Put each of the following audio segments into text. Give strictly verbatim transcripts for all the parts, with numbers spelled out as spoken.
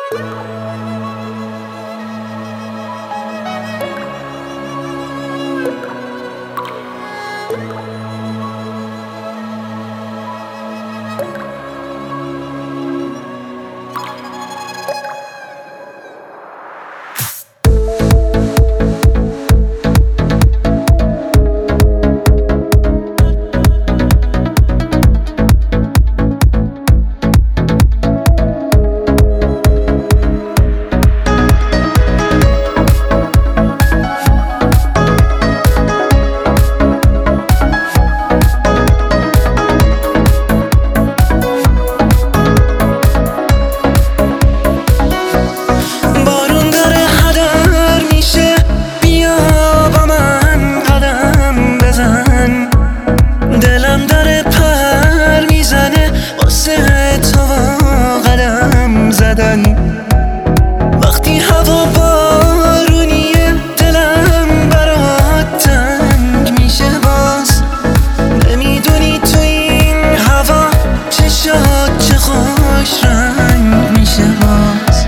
دلم داره پر میزنه واسه تو قدم زدن. وقتی هوا بارونیه دلم برات تنگ میشه باز. نمیدونی تو این هوا چشات چه خوش رنگ میشه باز.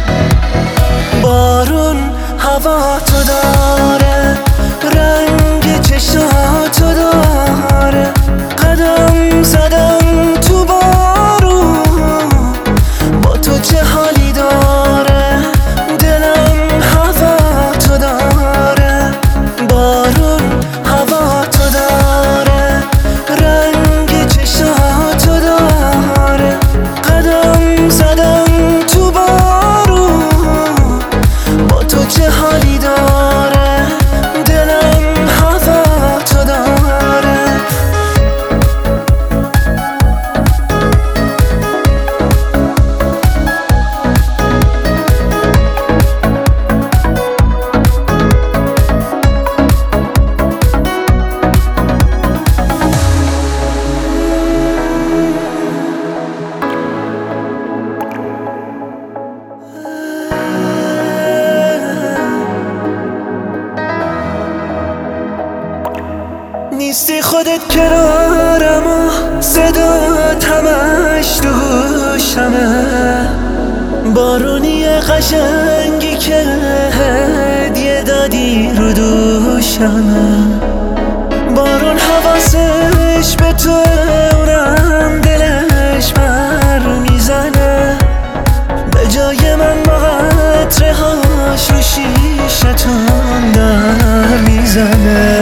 بارون هوا تو داره، رنگ چشاتو داره. قدم زدم تو بارون، با تو چه حالی داره. دلم هوا تو داره، بارون هوا تو داره. رنگ چشاتو داره. قدم زدم تو بارون، با تو چه حالی داره. دلم هوا تو داره. نیستی خودت کنارم و صدات همش تو گوشمه. بارونی قشنگی که هدیه دادی رو دوشمه. بارون حواسش به تو، اونم دلش بر میزنه. به جای من با قطره هاش رو شیشتون در میزنه.